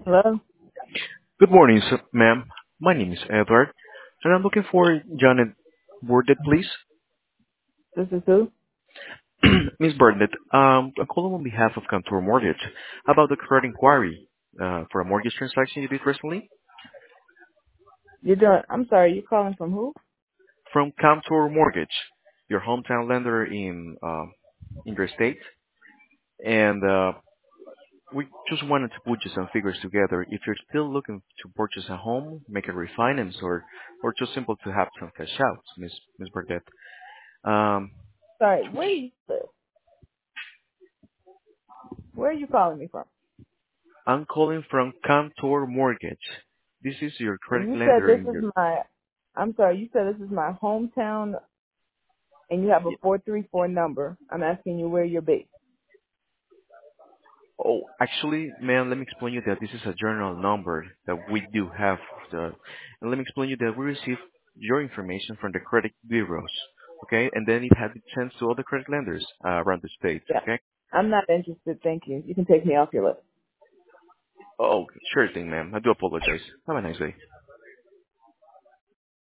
Hello, Good morning, ma'am. My name is Edward, and I'm looking for Janet Burnett, please. this is who? Miss Burnett, I'm calling on behalf of Contour Mortgage about the credit inquiry for a mortgage transaction you did recently You're doing. I'm sorry. You're calling from who? from Contour Mortgage, your hometown lender in your state, and we just wanted to put you some figures together. If you're still looking to purchase a home, make a refinance, or just simple to have some cash out, Miss Burnett. Um, Sorry. Where do you live? Where are you calling me from? I'm calling from Cantor Mortgage. This is your credit And you said lender this in is your. my. I'm sorry. You said this is my hometown, and you have a Yeah. 434 number. I'm asking you where you're based. Oh, actually, man, let me explain you that this is a general number that we do have. And let me explain you that we receive your information from the credit bureaus, okay? And then it has been sent to all the credit lenders around the state, Yeah. okay? I'm not interested. Thank you. You can take me off your list. Oh, sure thing, ma'am. I do apologize. Have a nice day.